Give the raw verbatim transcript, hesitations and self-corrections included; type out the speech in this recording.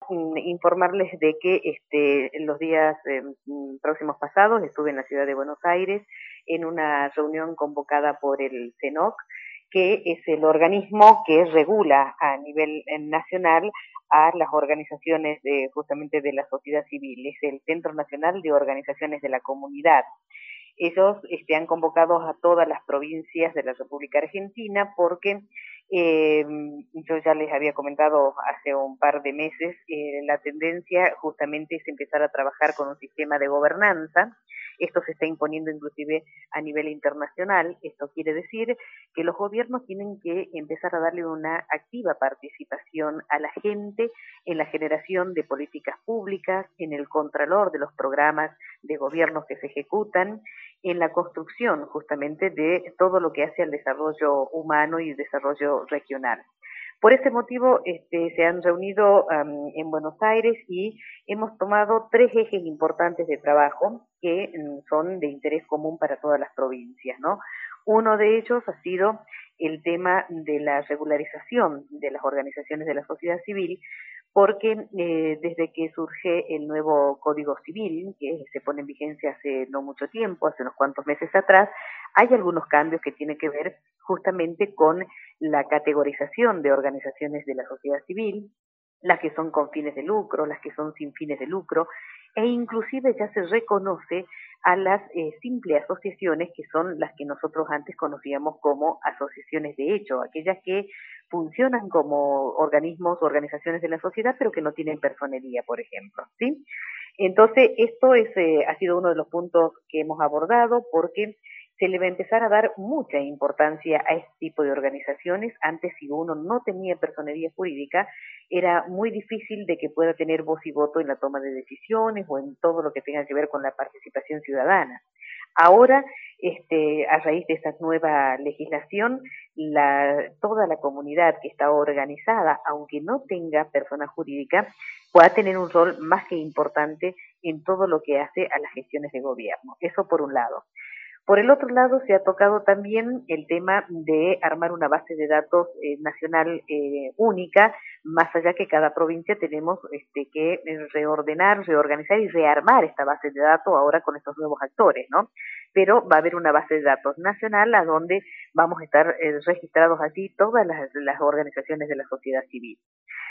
mm, informarles de que este, en los días eh, mm, próximos pasados estuve en la ciudad de Buenos Aires en una reunión convocada por el CENOC, que es el organismo que regula a nivel eh, nacional a las organizaciones de, justamente de la sociedad civil, es el Centro Nacional de Organizaciones de la Comunidad. Ellos este, han convocado a todas las provincias de la República Argentina porque eh, yo ya les había comentado hace un par de meses, eh, la tendencia justamente es empezar a trabajar con un sistema de gobernanza. Esto se está imponiendo inclusive a nivel internacional. Esto quiere decir que los gobiernos tienen que empezar a darle una activa participación a la gente en la generación de políticas públicas, en el contralor de los programas de gobierno que se ejecutan, en la construcción justamente de todo lo que hace al desarrollo humano y el desarrollo regional. Por ese motivo este, se han reunido um, en Buenos Aires y hemos tomado tres ejes importantes de trabajo que um, son de interés común para todas las provincias, ¿no? Uno de ellos ha sido el tema de la regularización de las organizaciones de la sociedad civil, porque eh, desde que surge el nuevo Código Civil, que se pone en vigencia hace no mucho tiempo, hace unos cuantos meses atrás, hay algunos cambios que tienen que ver justamente con la categorización de organizaciones de la sociedad civil, las que son con fines de lucro, las que son sin fines de lucro, e inclusive ya se reconoce a las eh, simples asociaciones, que son las que nosotros antes conocíamos como asociaciones de hecho, aquellas que funcionan como organismos, organizaciones de la sociedad, pero que no tienen personería, por ejemplo, ¿sí? Entonces, esto es, eh, ha sido uno de los puntos que hemos abordado porque se le va a empezar a dar mucha importancia a este tipo de organizaciones. Antes, si uno no tenía personería jurídica, era muy difícil de que pueda tener voz y voto en la toma de decisiones o en todo lo que tenga que ver con la participación ciudadana. Ahora, este, a raíz de esta nueva legislación, la, toda la comunidad que está organizada, aunque no tenga persona jurídica, pueda tener un rol más que importante en todo lo que hace a las gestiones de gobierno. Eso por un lado. Por el otro lado, se ha tocado también el tema de armar una base de datos eh, nacional eh, única, más allá que cada provincia tenemos este, que reordenar, reorganizar y rearmar esta base de datos ahora con estos nuevos actores, ¿no? Pero va a haber una base de datos nacional a donde vamos a estar eh, registrados allí todas las, las organizaciones de la sociedad civil.